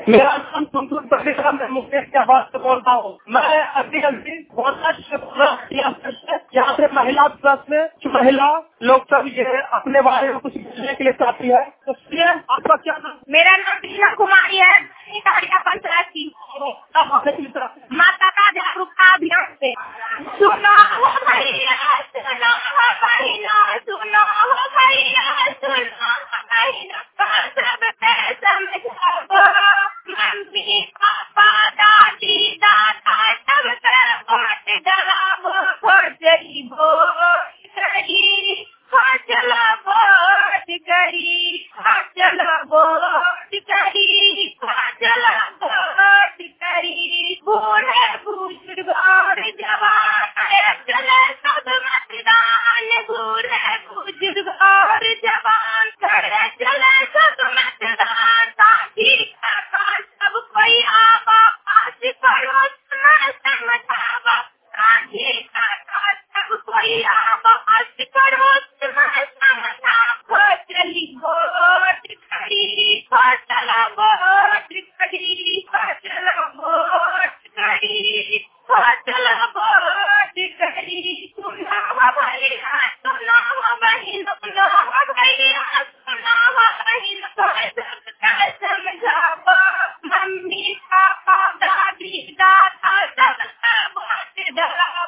मेरा नाम संतूर प्रतिष्ठा में मुकेश की आवाज से बोल रहा हूँ। मैं अभी यहाँ से महिला प्लस में महिला लोग सब ये अपने बारे में कुछ बोलने के लिए चाहती है, तो सुनिए। आपका क्या नाम? मेरा नाम कृष्णा कुमारी है। पंचायत की माता का जागरूकता अभियान से सुनो भैया, सुनो भैया, सुनो भैया, सुनो भैया, मम्मी पापा दादी दादा सबका वोट डलाबो, वोट गरीबो करी, चला वोट करी, चला वोट करी, चला वोट करी। बूढ़े बुजुर्ग और जवान चले सब मतदान, बूढ़े बुजुर्ग और जवान चले सब मतदान। साथी सब कोई आवा पास पड़ोस में समझावा, साथी सब कोई आवा पास पड़ोस में समझावा। चली वोट करी, चला वोट करी, चला वोट करी, चला वोट करी। सुनावा भैया, सुनावा बहन, सुनावा भैया, सुनावा बहन, समझावा मम्मी पापा दादी दादा सबका वोट डला।